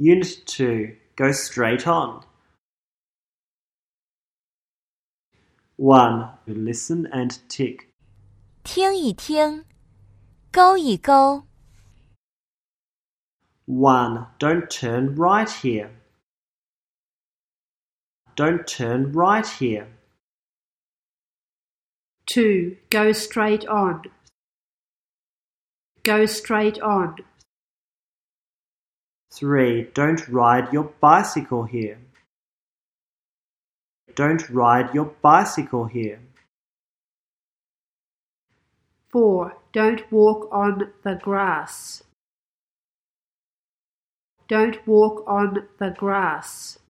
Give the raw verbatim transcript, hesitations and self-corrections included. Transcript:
Unit two. Go straight on. one. Listen and tick. 听一听，勾一勾。 one. Don't turn right here. Don't turn right here. two. Go straight on. Go straight on. three. Don't ride your bicycle here. Don't ride your bicycle here. four. Don't walk on the grass. Don't walk on the grass.